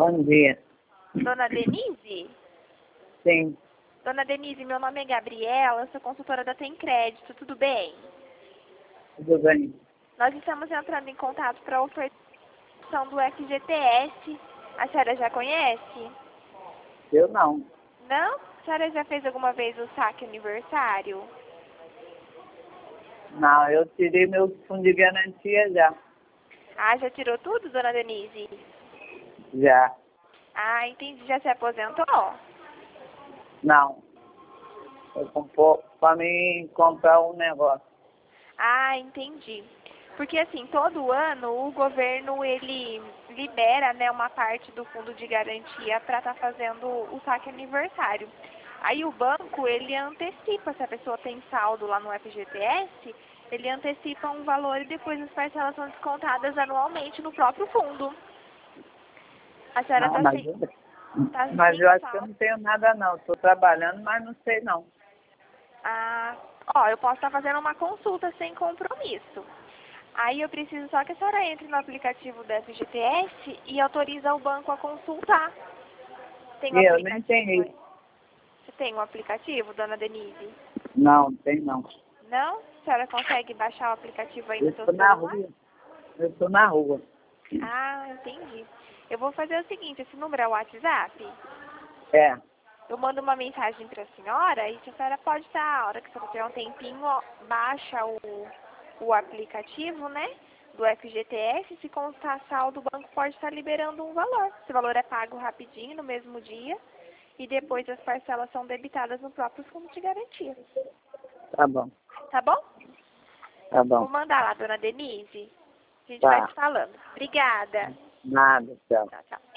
Bom dia. Dona Denise? Sim, Dona Denise, meu nome é Gabriela, eu sou consultora da Tem Crédito, tudo bem? tudo bem. Nós estamos entrando em contato para a ofertação do FGTS. A senhora já conhece? Eu não. Não? A senhora já fez alguma vez o saque aniversário? Não, eu tirei meu fundo de garantia já. Ah, já tirou tudo, Dona Denise? Já. Ah, entendi. Já se aposentou? Não. Eu compro para mim comprar um negócio. Ah, entendi. Porque assim, todo ano o governo ele libera, né, uma parte do fundo de garantia para estar fazendo o saque aniversário. Aí o banco, ele antecipa, se a pessoa tem saldo lá no FGTS, ele antecipa um valor e depois as parcelas são descontadas anualmente no próprio fundo. A senhora Não, está mas, sem, tá mas sem eu acho que eu saldo. não tenho nada não. Estou trabalhando, mas não sei não. Ah, ó, eu posso estar fazendo uma consulta sem compromisso. Aí eu preciso só que a senhora entre no aplicativo do FGTS e autoriza o banco a consultar. Tem um E eu nem aplicativo tenho aí? isso. Você tem um aplicativo, dona Denise? Não, tem não. Não? A senhora consegue baixar o aplicativo aí Eu no seu estou na celular? rua. Eu estou na rua. Ah, entendi. Eu vou fazer o seguinte, esse número é o WhatsApp? É, Eu mando uma mensagem para a senhora e a senhora pode estar, a hora que a senhora tiver um tempinho, ó, baixa o aplicativo, né, do FGTS. Se constar saldo, o banco pode estar liberando um valor. Esse valor é pago rapidinho, no mesmo dia, e depois as parcelas são debitadas no próprio fundo de garantia. tá bom. Tá bom? Tá Vou bom. mandar lá, dona Denise. A gente vai Tá. te falando. Obrigada. Nada, tchau. Tchau, tchau.